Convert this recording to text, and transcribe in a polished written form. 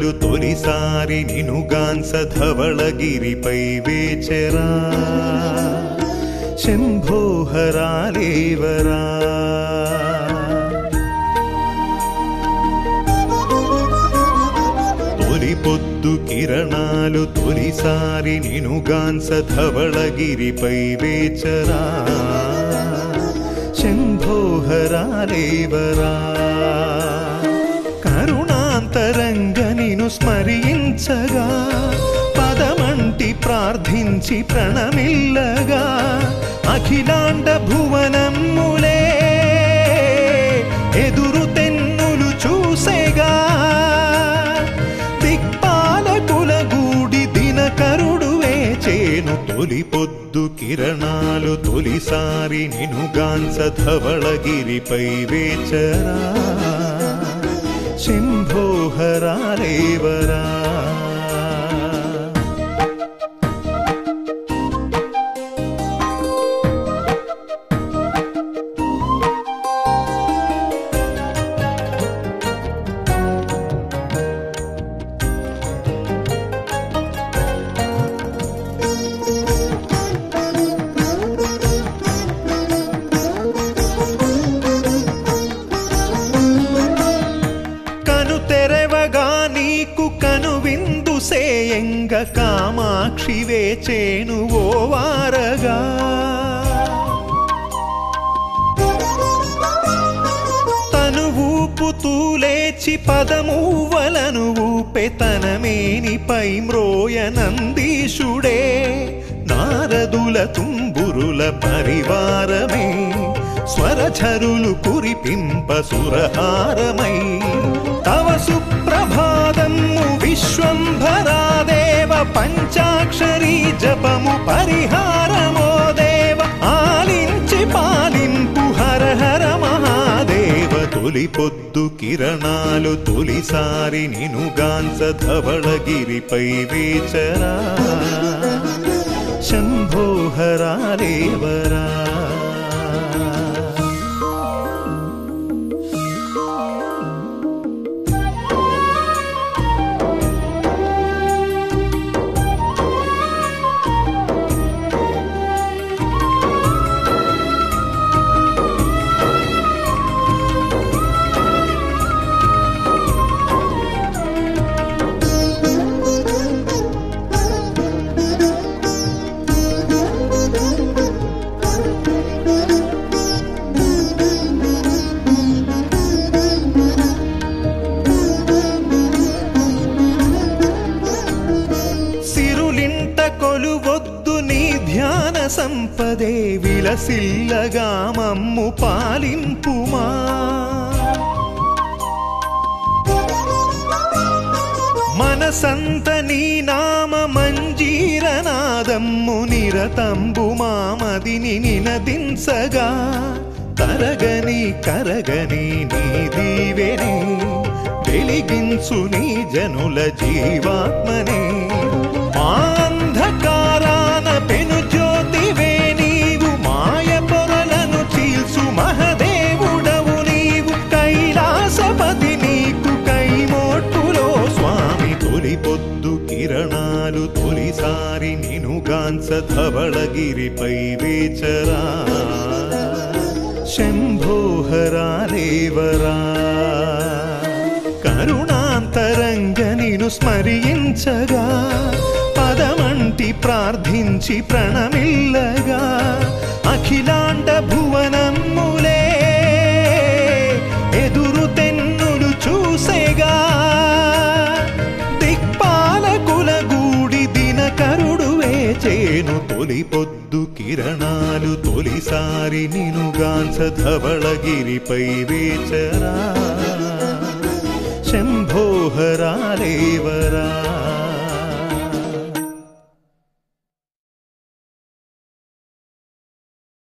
తొలిసారి నినుగాంస ధవళగిరిపై వేచెరా శంభో హరాలేవరా. తొలి పొద్దు కిరణాలు తొలిసారి నినుగాంస ధవళగిరిపై వేచెరా శంభో హరాలేవరా. కరుణాంతరంగ నిను స్మరించగా పదమంటి ప్రార్థించి ప్రణమిల్లగా అఖిలాండ భువనమ్ములే ఎదురు తెన్నులు చూసేగా దిక్పాలకుల గూడి దినకరుడు వేచేను. తొలి పొద్దు కిరణాలు తొలిసారి నినుగాంస ధవళగిరిపై వేచెరా శంభో హరాలేవరా. సేయంగ కామాక్షి వేచేను ఓ వారగా. తను ఊపుతూ లేచి పదమూవలను ఊపె తనమేనిపై మ్రోయ నందీశుడే నారదుల తుంబురుల పరివారమే స్వరఝరులు కురిపింప సురహారమై తవ సుప్రభాతము విశ్వంభరాదేవ పంచాక్షరీ జపము పరిహారమో దేవ ఆలించి పాలింపు హర హర మహాదేవ. తొలి పొద్దు కిరణాలు తొలిసారి నినుగాంస ధవళగిరిపై వేచెరా శంభో హరాలేవరా. కొలువొద్దు నీ ధ్యాన సంపదే విలసిల్లగా మమ్ము పాలింపుమా. మనసంత నీ నామ మంజీరనాదమ్ము నిరతంబు మామదిని నినదించగా తరగని కరగని నీ దీవెనే వెలిగించు నీ జనుల జీవాత్మనే. అంధకారాన పెను జ్యోతివే నీవు మాయ పొరలను చీల్సు మహదేవుడవు నీవు కైలాసపతి నీకు కైమోట్టులో స్వామి. తొలి పొద్దు కిరణాలు తొలిసారి నినుగాంస ధవళగిరిపై వేచెరా శంభో హరాలేవరా. కరుణాంతరంగ నిను స్మరించగా పదమంటి ప్రార్థించి ప్రణమిల్లగా అఖిలాండ భువనమ్ములే ఎదురు తెన్నులు చూసేగా దిక్పాలకుల గూడి దినకరుడు వేచేను. తొలి పొద్దు కిరణాలు తొలిసారి నినుగాంస ధవళగిరిపై వేచెరా శంభో హరాలేవరా.